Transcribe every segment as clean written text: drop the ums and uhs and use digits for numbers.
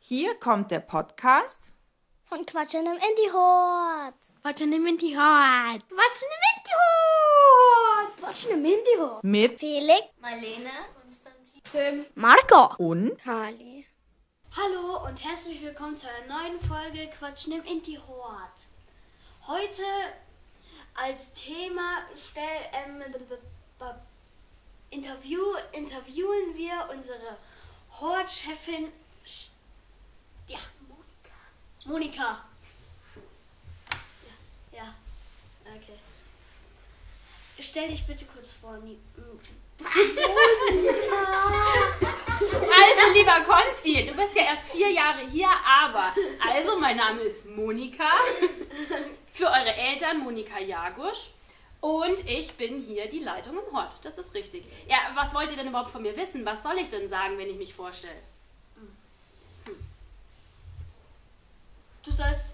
Hier kommt der Podcast von Quatschen im Indie-Hort. Quatschen im Indie-Hort. Quatschen im Indie-Hort. Quatschen im Indie-Hort. mit Felix, Marlene, Konstantin, Tim, Marco und Kali. Hallo und herzlich willkommen zu einer neuen Folge Quatschen im Indie-Hort. Heute als Thema interviewen wir unsere Hortchefin Monika. Ja, okay. Stell dich bitte kurz vor, Also, lieber Konsti, du bist ja erst 4 Jahre hier, aber, also, mein Name ist Monika, für eure Eltern Monika Jagusch und ich bin hier die Leitung im Hort, das ist richtig. Ja, was wollt ihr denn überhaupt von mir wissen? Was soll ich denn sagen, wenn ich mich vorstelle? Du sollst...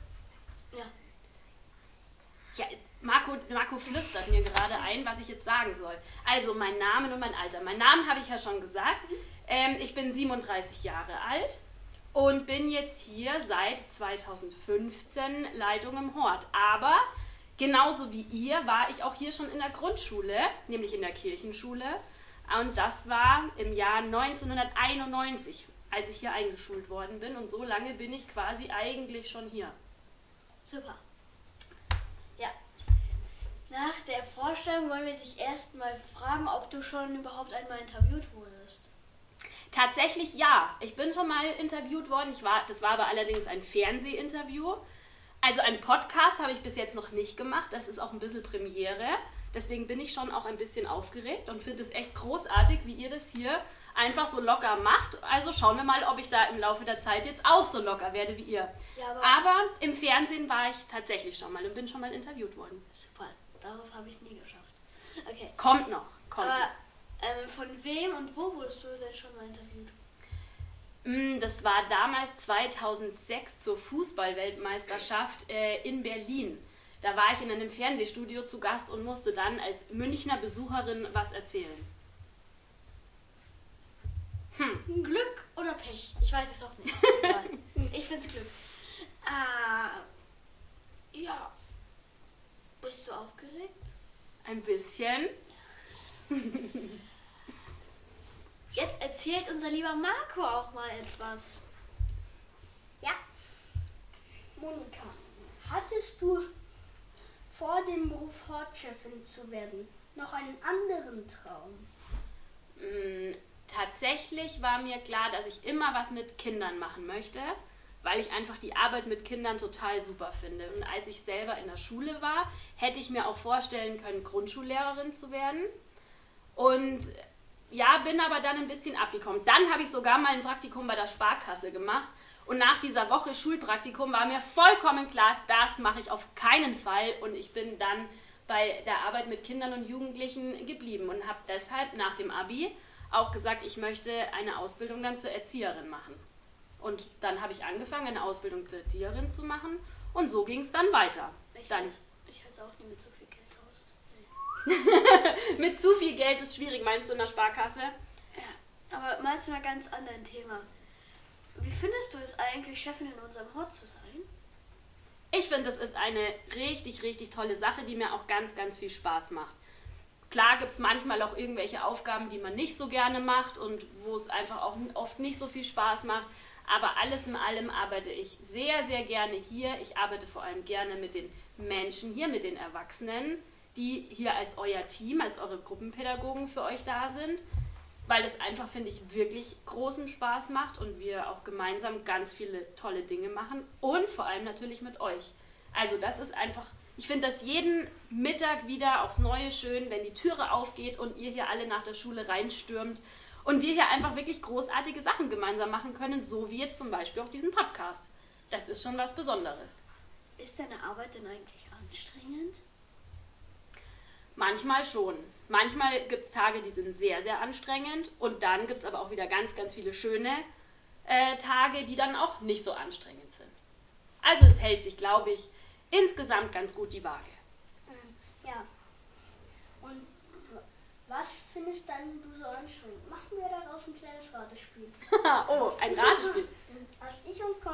Ja, Marco flüstert mir gerade ein, was ich jetzt sagen soll. Also, mein Name und mein Alter. Mein Namen habe ich ja schon gesagt. Ich bin 37 Jahre alt und bin jetzt hier seit 2015 Leitung im Hort. Aber genauso wie ihr war ich auch hier schon in der Grundschule, nämlich in der Kirchenschule. Und das war im Jahr 1991, als ich hier eingeschult worden bin. Und so lange bin ich quasi eigentlich schon hier. Super. Ja. Nach der Vorstellung wollen wir dich erstmal fragen, ob du schon überhaupt einmal interviewt wurdest. Tatsächlich ja. Ich bin schon mal interviewt worden. Das war aber allerdings ein Fernsehinterview. Also ein Podcast habe ich bis jetzt noch nicht gemacht. Das ist auch ein bisschen Premiere. Deswegen bin ich schon auch ein bisschen aufgeregt und finde es echt großartig, wie ihr das hier einfach so locker macht. Also schauen wir mal, ob ich da im Laufe der Zeit jetzt auch so locker werde wie ihr. Ja, aber im Fernsehen war ich tatsächlich schon mal und bin schon mal interviewt worden. Super, darauf habe ich es nie geschafft. Okay. Kommt noch. Aber von wem und wo wurdest du denn schon mal interviewt? Das war damals 2006 zur Fußball-Weltmeisterschaft in Berlin. Da war ich in einem Fernsehstudio zu Gast und musste dann als Münchner Besucherin was erzählen. Glück oder Pech? Ich weiß es auch nicht. Ich finde es Glück. Ja. Bist du aufgeregt? Ein bisschen. Jetzt erzählt unser lieber Marco auch mal etwas. Ja. Monika, hattest du vor dem Beruf Hortchefin zu werden noch einen anderen Traum? Tatsächlich war mir klar, dass ich immer was mit Kindern machen möchte, weil ich einfach die Arbeit mit Kindern total super finde. Und als ich selber in der Schule war, hätte ich mir auch vorstellen können, Grundschullehrerin zu werden. Und ja, bin aber dann ein bisschen abgekommen. Dann habe ich sogar mal ein Praktikum bei der Sparkasse gemacht. Und nach dieser Woche Schulpraktikum war mir vollkommen klar, das mache ich auf keinen Fall. Und ich bin dann bei der Arbeit mit Kindern und Jugendlichen geblieben und habe deshalb nach dem Abi auch gesagt, ich möchte eine Ausbildung dann zur Erzieherin machen. Und dann habe ich angefangen, eine Ausbildung zur Erzieherin zu machen und so ging es dann weiter. Ich halte es auch nie mit so viel Geld aus. Nee. Mit zu viel Geld ist schwierig, meinst du in der Sparkasse? Ja, aber mal zu einem ganz anderen Thema. Wie findest du es eigentlich, Chefin in unserem Hort zu sein? Ich finde, es ist eine richtig, richtig tolle Sache, die mir auch ganz, ganz viel Spaß macht. Klar gibt es manchmal auch irgendwelche Aufgaben, die man nicht so gerne macht und wo es einfach auch oft nicht so viel Spaß macht. Aber alles in allem arbeite ich sehr, sehr gerne hier. Ich arbeite vor allem gerne mit den Menschen hier, mit den Erwachsenen, die hier als euer Team, als eure Gruppenpädagogen für euch da sind, weil es einfach, finde ich, wirklich großen Spaß macht und wir auch gemeinsam ganz viele tolle Dinge machen und vor allem natürlich mit euch. Also das ist einfach, ich finde das jeden Mittag wieder aufs Neue schön, wenn die Türe aufgeht und ihr hier alle nach der Schule reinstürmt und wir hier einfach wirklich großartige Sachen gemeinsam machen können, so wie jetzt zum Beispiel auch diesen Podcast. Das ist schon was Besonderes. Ist deine Arbeit denn eigentlich anstrengend? Manchmal schon. Manchmal gibt es Tage, die sind sehr, sehr anstrengend und dann gibt es aber auch wieder ganz, ganz viele schöne Tage, die dann auch nicht so anstrengend sind. Also es hält sich, glaube ich, insgesamt ganz gut die Waage. Ja. Und was findest dann du so anstrengend? Machen wir daraus ein kleines Ratespiel. Oh, ein Ratespiel. Was ich und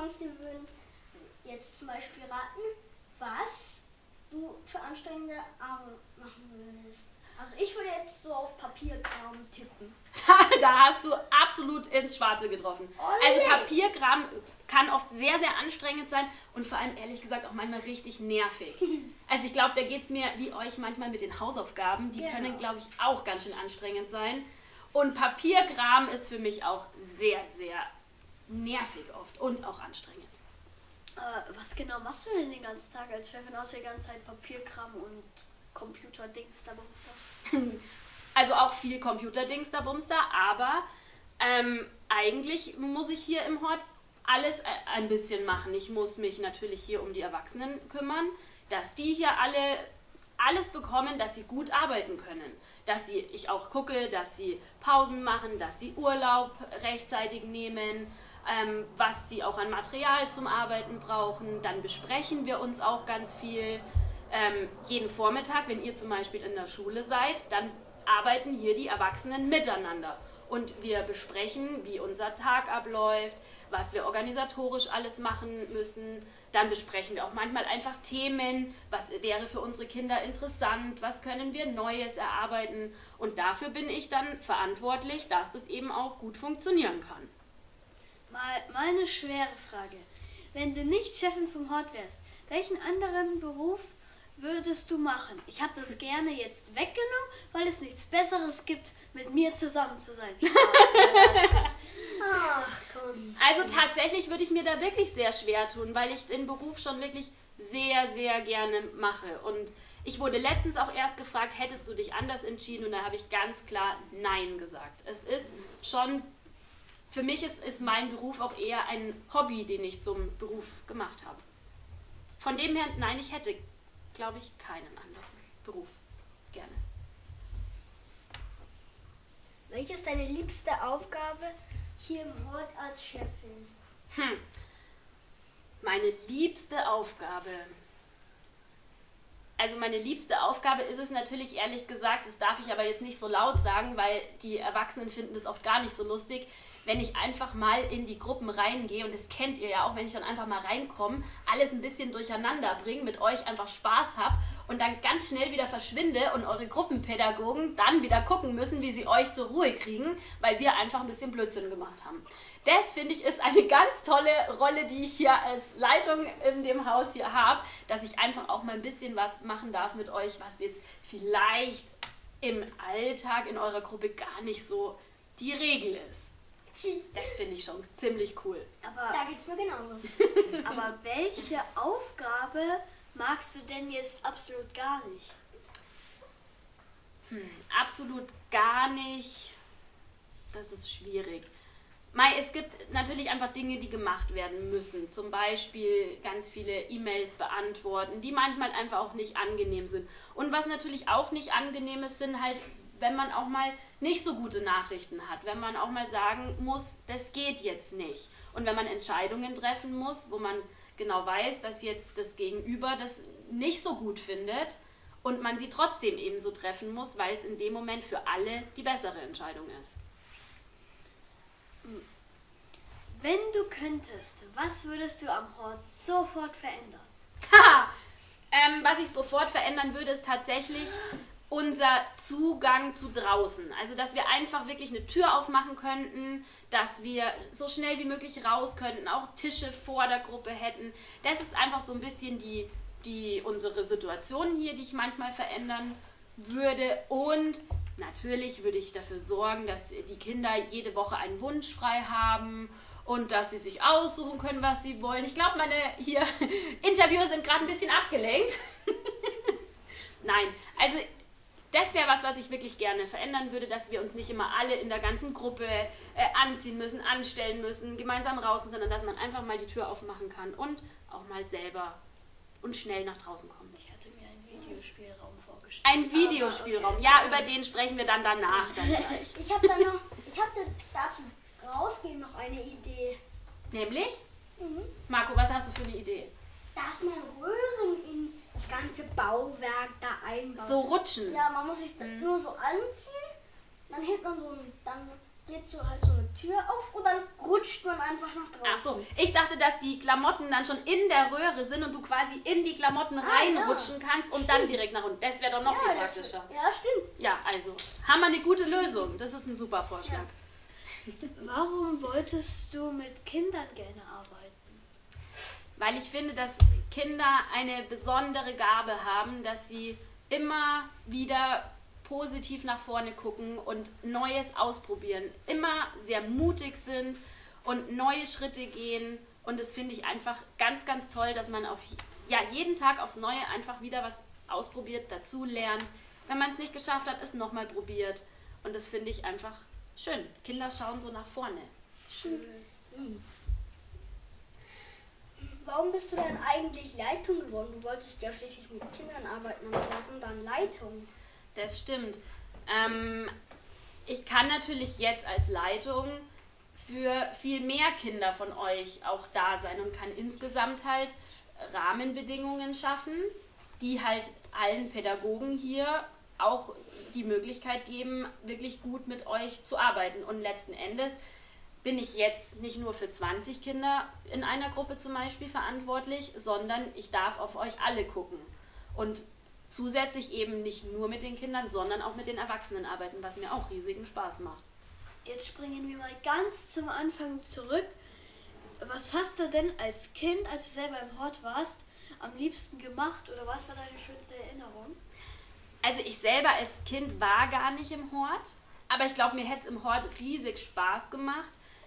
uns, die würden jetzt zum Beispiel raten, was du für anstrengende Arbeit machen würdest. Also ich würde jetzt so auf Papierkram tippen. Da hast du absolut ins Schwarze getroffen. Olle. Also Papierkram kann oft sehr, sehr anstrengend sein und vor allem ehrlich gesagt auch manchmal richtig nervig. Also ich glaube, da geht es mir wie euch manchmal mit den Hausaufgaben. Die können, glaube ich, auch ganz schön anstrengend sein. Und Papierkram ist für mich auch sehr, sehr nervig oft und auch anstrengend. Was genau machst du denn den ganzen Tag als Chefin, außer die ganze Zeit Papierkram und Computerdings da Bumster? Also auch viel Computerdings da Bumster, aber eigentlich muss ich hier im Hort alles ein bisschen machen. Ich muss mich natürlich hier um die Erwachsenen kümmern, dass die hier alle alles bekommen, dass sie gut arbeiten können. Dass ich auch gucke, dass sie Pausen machen, dass sie Urlaub rechtzeitig nehmen, was sie auch an Material zum Arbeiten brauchen. Dann besprechen wir uns auch ganz viel. Jeden Vormittag, wenn ihr zum Beispiel in der Schule seid, dann arbeiten hier die Erwachsenen miteinander. Und wir besprechen, wie unser Tag abläuft, was wir organisatorisch alles machen müssen. Dann besprechen wir auch manchmal einfach Themen, was wäre für unsere Kinder interessant, was können wir Neues erarbeiten. Und dafür bin ich dann verantwortlich, dass das eben auch gut funktionieren kann. Mal eine schwere Frage. Wenn du nicht Chefin vom Hort wärst, welchen anderen Beruf würdest du machen? Ich habe das gerne jetzt weggenommen, weil es nichts Besseres gibt, mit mir zusammen zu sein. Ach komm. Also tatsächlich würde ich mir da wirklich sehr schwer tun, weil ich den Beruf schon wirklich sehr, sehr gerne mache. Und ich wurde letztens auch erst gefragt, hättest du dich anders entschieden? Und da habe ich ganz klar Nein gesagt. Es ist schon, für mich ist mein Beruf auch eher ein Hobby, den ich zum Beruf gemacht habe. Von dem her, nein, ich hätte, glaube ich, keinen anderen Beruf gerne. Welche ist deine liebste Aufgabe hier im Hort als Chefin? Meine liebste Aufgabe. Also meine liebste Aufgabe ist es natürlich, ehrlich gesagt, das darf ich aber jetzt nicht so laut sagen, weil die Erwachsenen finden das oft gar nicht so lustig, wenn ich einfach mal in die Gruppen reingehe, und das kennt ihr ja auch, wenn ich dann einfach mal reinkomme, alles ein bisschen durcheinander bringe, mit euch einfach Spaß habe und dann ganz schnell wieder verschwinde und eure Gruppenpädagogen dann wieder gucken müssen, wie sie euch zur Ruhe kriegen, weil wir einfach ein bisschen Blödsinn gemacht haben. Das, finde ich, ist eine ganz tolle Rolle, die ich hier als Leitung in dem Haus hier habe, dass ich einfach auch mal ein bisschen was machen darf mit euch, was jetzt vielleicht im Alltag in eurer Gruppe gar nicht so die Regel ist. Das finde ich schon ziemlich cool. Aber, Da geht's mir genauso. aber welche Aufgabe magst du denn jetzt absolut gar nicht? Absolut gar nicht. Das ist schwierig. Es gibt natürlich einfach Dinge, die gemacht werden müssen. Zum Beispiel ganz viele E-Mails beantworten, die manchmal einfach auch nicht angenehm sind. Und was natürlich auch nicht angenehm ist, sind halt, wenn man auch mal nicht so gute Nachrichten hat, wenn man auch mal sagen muss, das geht jetzt nicht. Und wenn man Entscheidungen treffen muss, wo man genau weiß, dass jetzt das Gegenüber das nicht so gut findet und man sie trotzdem eben so treffen muss, weil es in dem Moment für alle die bessere Entscheidung ist. Wenn du könntest, was würdest du am Hort sofort verändern? Was ich sofort verändern würde, ist tatsächlich unser Zugang zu draußen. Also, dass wir einfach wirklich eine Tür aufmachen könnten, dass wir so schnell wie möglich raus könnten, auch Tische vor der Gruppe hätten. Das ist einfach so ein bisschen unsere Situation hier, die ich manchmal verändern würde. Und natürlich würde ich dafür sorgen, dass die Kinder jede Woche einen Wunsch frei haben und dass sie sich aussuchen können, was sie wollen. Ich glaube, meine hier Interviewer sind gerade ein bisschen abgelenkt. Nein, also das wäre was ich wirklich gerne verändern würde, dass wir uns nicht immer alle in der ganzen Gruppe anziehen müssen, anstellen müssen, gemeinsam raus, sondern dass man einfach mal die Tür aufmachen kann und auch mal selber und schnell nach draußen kommen. Ich hatte mir einen Videospielraum vorgestellt. Ein Videospielraum, Okay. ja, über den sprechen wir dann danach. Ich habe dazu rausgehen noch eine Idee. Nämlich? Marco, was hast du für eine Idee? Dass man Röhren in das ganze Bauwerk da einbaut. So rutschen. Ja, man muss sich nur so anziehen, dann hält man dann geht so halt so eine Tür auf und dann rutscht man einfach nach draußen. Ach so, ich dachte, dass die Klamotten dann schon in der Röhre sind und du quasi in die Klamotten reinrutschen kannst und dann direkt nach unten. Das wäre doch noch viel praktischer. Ja, stimmt. Ja, also, haben wir eine gute Lösung. Das ist ein super Vorschlag. Warum wolltest du mit Kindern gerne arbeiten? Weil ich finde, dass Kinder eine besondere Gabe haben, dass sie immer wieder positiv nach vorne gucken und Neues ausprobieren, immer sehr mutig sind und neue Schritte gehen. Und das finde ich einfach ganz, ganz toll, dass man jeden Tag aufs Neue einfach wieder was ausprobiert, dazu lernt. Wenn man es nicht geschafft hat, es nochmal probiert. Und das finde ich einfach schön. Kinder schauen so nach vorne. Schön. Warum bist du denn eigentlich Leitung geworden? Du wolltest ja schließlich mit Kindern arbeiten und warum dann Leitung? Das stimmt. Ich kann natürlich jetzt als Leitung für viel mehr Kinder von euch auch da sein und kann insgesamt halt Rahmenbedingungen schaffen, die halt allen Pädagogen hier auch die Möglichkeit geben, wirklich gut mit euch zu arbeiten. Und letzten Endes bin ich jetzt nicht nur für 20 Kinder in einer Gruppe zum Beispiel verantwortlich, sondern ich darf auf euch alle gucken. Und zusätzlich eben nicht nur mit den Kindern, sondern auch mit den Erwachsenen arbeiten, was mir auch riesigen Spaß macht. Jetzt springen wir mal ganz zum Anfang zurück. Was hast du denn als Kind, als du selber im Hort warst, am liebsten gemacht oder was war deine schönste Erinnerung? Also ich selber als Kind war gar nicht im Hort, aber ich glaube, mir hätte es im Hort riesig Spaß gemacht.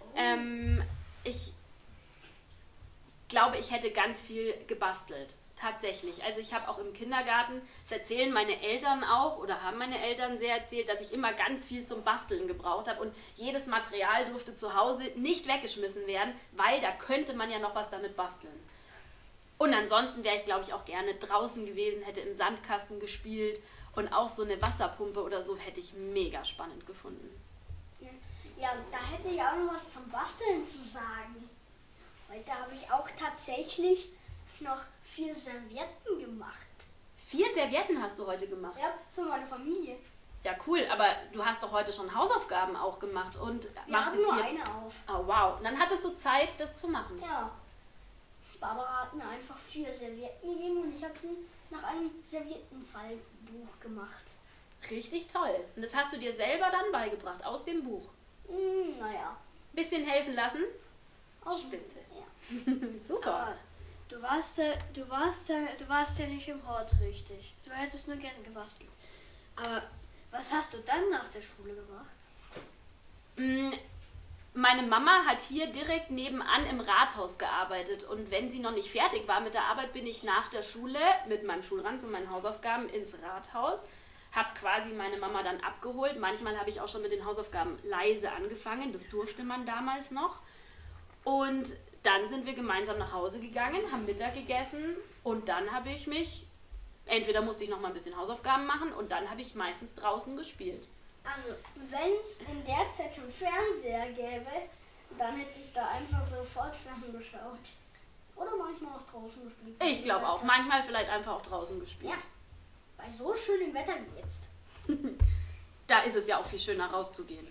Ich glaube, ich hätte ganz viel gebastelt. Tatsächlich. Also ich habe auch im Kindergarten, das erzählen meine Eltern auch oder haben meine Eltern sehr erzählt, dass ich immer ganz viel zum Basteln gebraucht habe und jedes Material durfte zu Hause nicht weggeschmissen werden, weil da könnte man ja noch was damit basteln. Und ansonsten wäre ich, glaube ich, auch gerne draußen gewesen, hätte im Sandkasten gespielt und auch so eine Wasserpumpe oder so hätte ich mega spannend gefunden. Ja, da hätte ich auch noch was zum Basteln zu sagen. Weil da habe ich auch tatsächlich noch 4 Servietten gemacht. 4 Servietten hast du heute gemacht? Ja, für meine Familie. Ja, cool, aber du hast doch heute schon Hausaufgaben auch gemacht und Wir machst haben jetzt nur hier... eine auf. Oh, wow. Und dann hattest du Zeit, das zu machen. Ja. Barbara hat mir einfach 4 Servietten gegeben und ich habe sie nach einem Serviettenfallbuch gemacht. Richtig toll. Und das hast du dir selber dann beigebracht, aus dem Buch. Naja. Bisschen helfen lassen? Aus- Spitze. Ja. Super. Aber du warst ja nicht im Hort richtig. Du hättest nur gerne gebastelt. Aber was hast du dann nach der Schule gemacht? Meine Mama hat hier direkt nebenan im Rathaus gearbeitet und wenn sie noch nicht fertig war mit der Arbeit, bin ich nach der Schule mit meinem Schulranzen und meinen Hausaufgaben ins Rathaus, habe quasi meine Mama dann abgeholt. Manchmal habe ich auch schon mit den Hausaufgaben leise angefangen, das durfte man damals noch. Und dann sind wir gemeinsam nach Hause gegangen, haben Mittag gegessen und dann habe ich mich, entweder musste ich noch mal ein bisschen Hausaufgaben machen und dann habe ich meistens draußen gespielt. Also, wenn es in der Zeit schon Fernseher gäbe, dann hätte ich da einfach sofort ferngeschaut. Oder manchmal auch draußen gespielt. Ich glaube auch, manchmal vielleicht einfach auch draußen gespielt. Ja, bei so schönem Wetter wie jetzt. Da ist es ja auch viel schöner rauszugehen.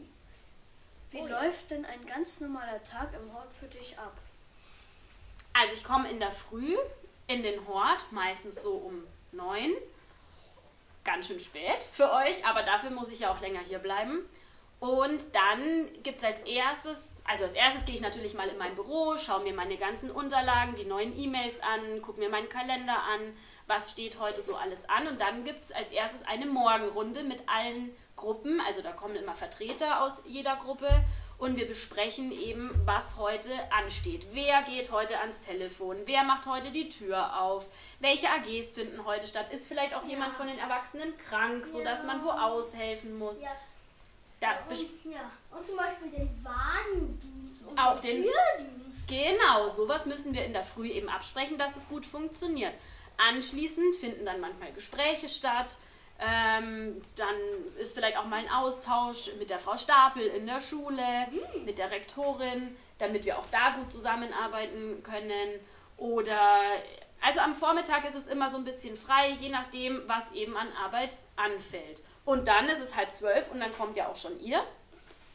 Wie läuft denn ein ganz normaler Tag im Hort für dich ab? Also ich komme in der Früh in den Hort, meistens so um 9. Ganz schön spät für euch, aber dafür muss ich ja auch länger hier bleiben. Und dann gibt es als erstes gehe ich natürlich mal in mein Büro, schaue mir meine ganzen Unterlagen, die neuen E-Mails an, gucke mir meinen Kalender an, was steht heute so alles an. Und dann gibt es als erstes eine Morgenrunde mit allen Gruppen, also da kommen immer Vertreter aus jeder Gruppe und wir besprechen eben, was heute ansteht. Wer geht heute ans Telefon? Wer macht heute die Tür auf? Welche AGs finden heute statt? Ist vielleicht auch jemand von den Erwachsenen krank, sodass man wo aushelfen muss? Ja. Das Und zum Beispiel den Wagendienst und Auch den den- Türdienst. Genau, sowas müssen wir in der Früh eben absprechen, dass es gut funktioniert. Anschließend finden dann manchmal Gespräche statt. Dann ist vielleicht auch mal ein Austausch mit der Frau Stapel in der Schule, mit der Rektorin, damit wir auch da gut zusammenarbeiten können. Oder, also am Vormittag ist es immer so ein bisschen frei, je nachdem, was eben an Arbeit anfällt. Und dann ist es 11:30 und dann kommt ja auch schon ihr.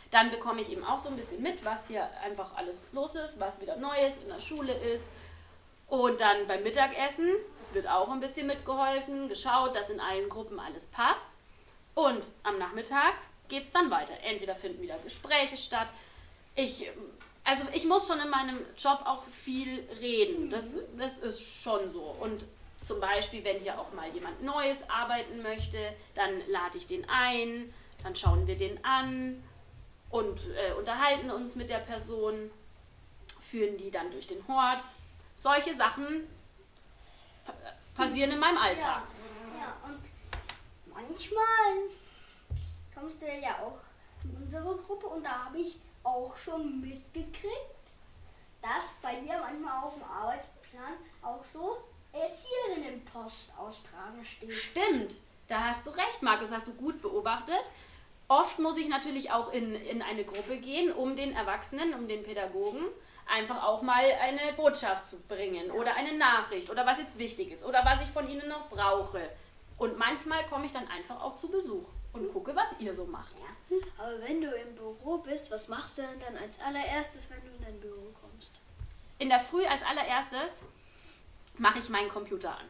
Dann bekomme ich eben auch so ein bisschen mit, was hier einfach alles los ist, was wieder Neues in der Schule ist. Und dann beim Mittagessen wird auch ein bisschen mitgeholfen, geschaut, dass in allen Gruppen alles passt. Und am Nachmittag geht es dann weiter. Entweder finden wieder Gespräche statt. Ich muss schon in meinem Job auch viel reden. Das ist schon so. Und zum Beispiel, wenn hier auch mal jemand Neues arbeiten möchte, dann lade ich den ein, dann schauen wir den an und unterhalten uns mit der Person, führen die dann durch den Hort. Solche Sachen passieren in meinem Alltag. Ja, und manchmal kommst du ja auch in unsere Gruppe und da habe ich auch schon mitgekriegt, dass bei dir manchmal auf dem Arbeitsplan auch so Erzieherinnenpost austragen steht. Stimmt, da hast du recht, Markus, hast du gut beobachtet. Oft muss ich natürlich auch in eine Gruppe gehen, um den Erwachsenen, um den Pädagogen einfach auch mal eine Botschaft zu bringen oder eine Nachricht oder was jetzt wichtig ist oder was ich von ihnen noch brauche. Und manchmal komme ich dann einfach auch zu Besuch und gucke, was ihr so macht. Ja. Aber wenn du im Büro bist, was machst du denn dann als allererstes, wenn du in dein Büro kommst? In der Früh als allererstes mache ich meinen Computer an.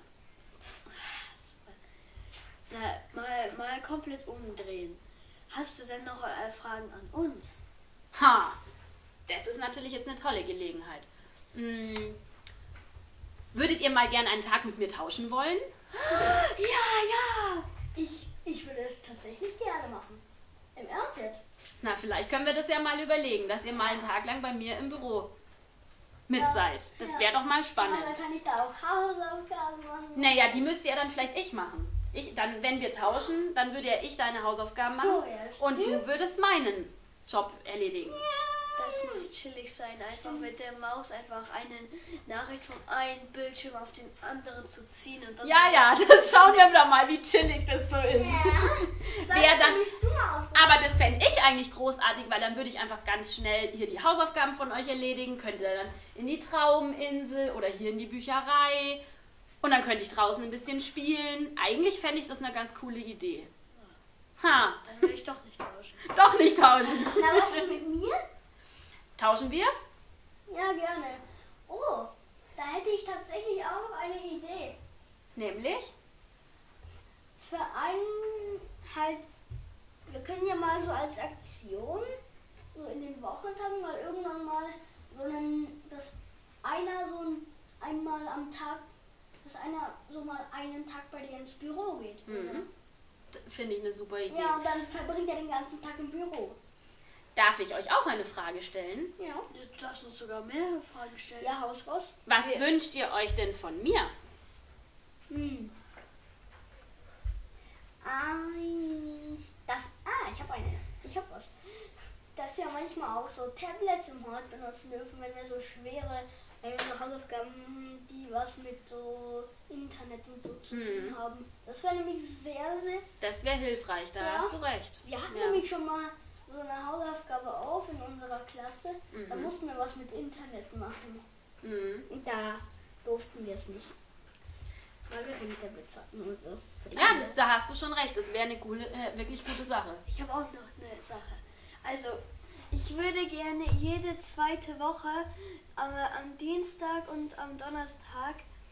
Na, mal komplett umdrehen. Hast du denn noch Fragen an uns? Ha, das ist natürlich jetzt eine tolle Gelegenheit. Würdet ihr mal gern einen Tag mit mir tauschen wollen? Ja. Ich würde es tatsächlich gerne machen. Im Ernst jetzt? Na, vielleicht können wir das ja mal überlegen, dass ihr mal einen Tag lang bei mir im Büro mit seid. Das wäre doch mal spannend. Ja, dann kann ich da auch Hausaufgaben machen. Naja, die müsste ja dann vielleicht ich machen. Wenn wir tauschen, dann würde ja ich deine Hausaufgaben machen und du würdest meinen Job erledigen. Das muss chillig sein, einfach mit der Maus einfach eine Nachricht vom einen Bildschirm auf den anderen zu ziehen und dann... Ja, das schauen wir doch mal, wie chillig das so ist. Ja. Aber das fände ich eigentlich großartig, weil dann würde ich einfach ganz schnell hier die Hausaufgaben von euch erledigen, könnte dann in die Trauminsel oder hier in die Bücherei und dann könnte ich draußen ein bisschen spielen. Eigentlich fände ich das eine ganz coole Idee. Ha. Dann will ich doch nicht tauschen. Doch nicht tauschen. Na, was ist mit mir? Tauschen wir? Ja, gerne. Oh, da hätte ich tatsächlich auch noch eine Idee. Nämlich? Für einen halt, wir können ja mal so als Aktion, so in den Wochentagen mal irgendwann mal dass einer so mal einen Tag bei dir ins Büro geht. Mhm. Finde ich eine super Idee. Ja, und dann verbringt er den ganzen Tag im Büro. Darf ich euch auch eine Frage stellen? Ja. Du darfst uns sogar mehrere Fragen stellen. Ja, Haus raus. Was wünscht ihr euch denn von mir? Ich hab was. Dass wir manchmal auch so Tablets im Hort benutzen dürfen, wenn wir so so Hausaufgaben, die was mit so Internet und so zu tun haben. Das wäre nämlich sehr, sehr... Das wäre hilfreich, da hast du recht. Wir hatten nämlich schon mal so eine Hausaufgabe auf in unserer Klasse. Da mussten wir was mit Internet machen. Und da durften wir es nicht. Weil wir keine Tablets hatten und so. Ja, da hast du schon recht. Das wäre eine wirklich gute Sache. Ich habe auch noch eine Sache. Also, ich würde gerne jede zweite Woche am Dienstag und am Donnerstag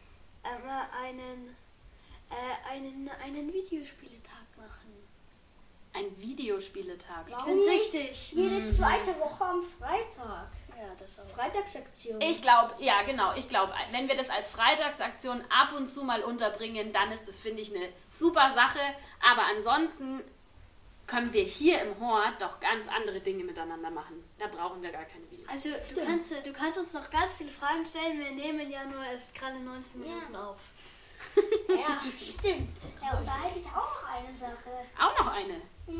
einen Videospieletag machen. Ein Videospieletag. Ich bin süchtig. Jede zweite Woche am Freitag. Ja, das auch. Freitagsaktion. Ich glaube, ja genau, wenn wir das als Freitagsaktion ab und zu mal unterbringen, dann ist das, finde ich, eine super Sache. Aber ansonsten können wir hier im Hort doch ganz andere Dinge miteinander machen. Da brauchen wir gar keine Videos. Also du kannst uns noch ganz viele Fragen stellen. Wir nehmen ja nur erst gerade 19 Minuten auf. Ja, stimmt. Ja, und da hätte ich auch noch eine Sache. Auch noch eine.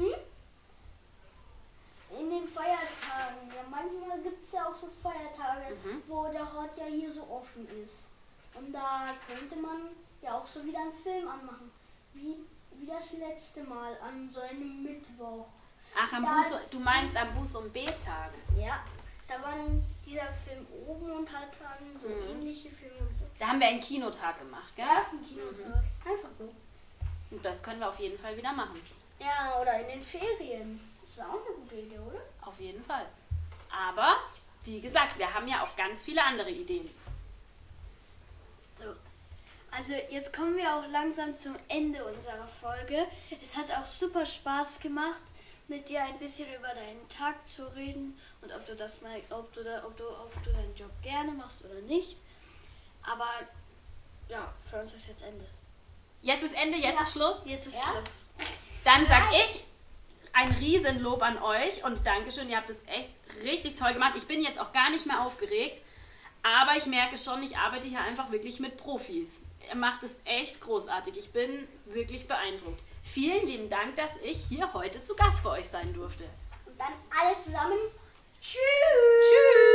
In den Feiertagen. Ja, manchmal gibt es ja auch so Feiertage, wo der Hort ja hier so offen ist. Und da könnte man ja auch so wieder einen Film anmachen. Wie das letzte Mal an so einem Mittwoch. Ach, du meinst am Buß- und B-Tag. Ja, da war dann dieser Film oben und halt dann so ähnliche Filme und so. Da haben wir einen Kinotag gemacht, gell? Ja, ein Kinotag. Einfach so. Und das können wir auf jeden Fall wieder machen. Ja, oder in den Ferien. Das war auch eine gute Idee, oder? Auf jeden Fall. Aber, wie gesagt, wir haben ja auch ganz viele andere Ideen. So, also jetzt kommen wir auch langsam zum Ende unserer Folge. Es hat auch super Spaß gemacht, mit dir ein bisschen über deinen Tag zu reden und ob du deinen Job gerne machst oder nicht. Aber ja, für uns ist jetzt Ende. Jetzt ist Ende, jetzt ist Schluss. Jetzt ist Ja. Schluss. Dann sag ich ein Riesenlob an euch und Dankeschön, ihr habt es echt richtig toll gemacht. Ich bin jetzt auch gar nicht mehr aufgeregt, aber ich merke schon, ich arbeite hier einfach wirklich mit Profis. Ihr macht es echt großartig. Ich bin wirklich beeindruckt. Vielen lieben Dank, dass ich hier heute zu Gast bei euch sein durfte. Und dann alle zusammen. Tschüss! Tschüss!